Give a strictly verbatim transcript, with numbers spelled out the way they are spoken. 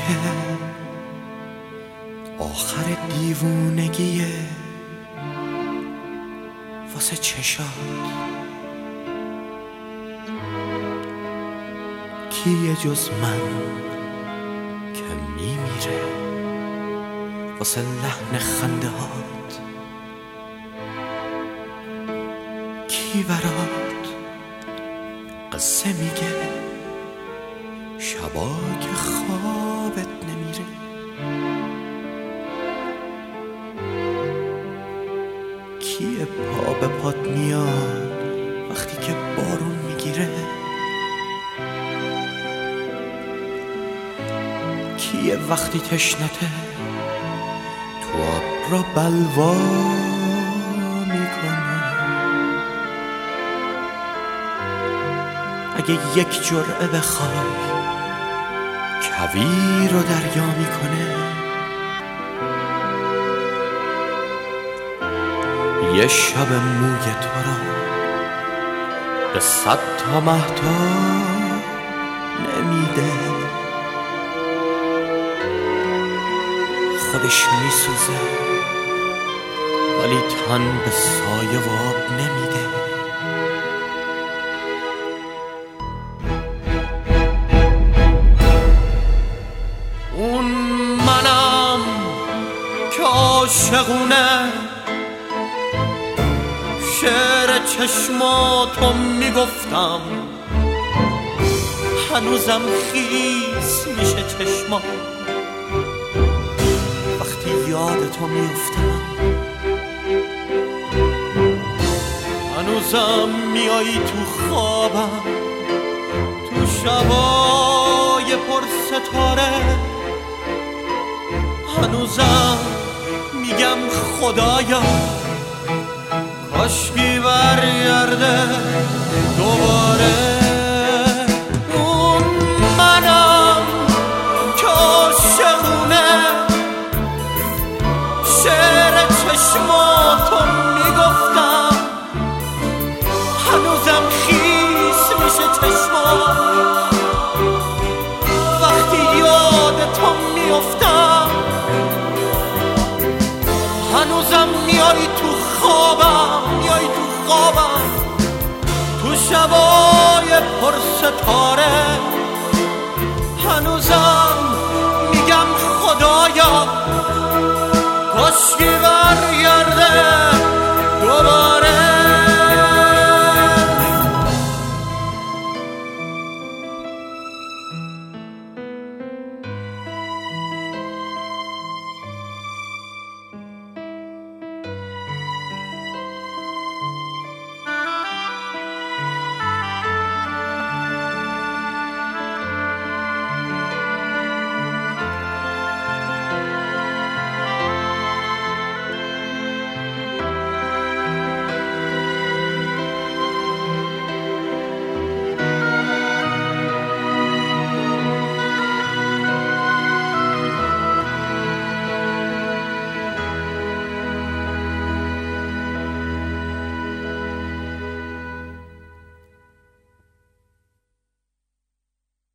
که آخر دیوونگیه واسه چشات. کیه جز من که میمیره واسه لحن خنده هات؟ کی برات قصه میگه شبا که خوابت نمیره؟ کیه پا به پات میاد وقتی که بارون میگیره؟ کیه وقتی تشنته تو آب را بلوا میکنه؟ اگه یک جرعه بخوای کویر رو دریا میکنه؟ یه شب موی تو را به صد تا مهتاب نمیده؟ خودش میسوزه ولی تن به سایه و آب نمیده. اون منم که عاشقونه شعر چشماتو میگفتم، هنوزم خیس میشه چشمات وقتی یادتو میفتم. هنوزم میایی تو خوابم تو شبای پر ستاره. هنوزم میگم خدایا کاشکی برگرده دوباره.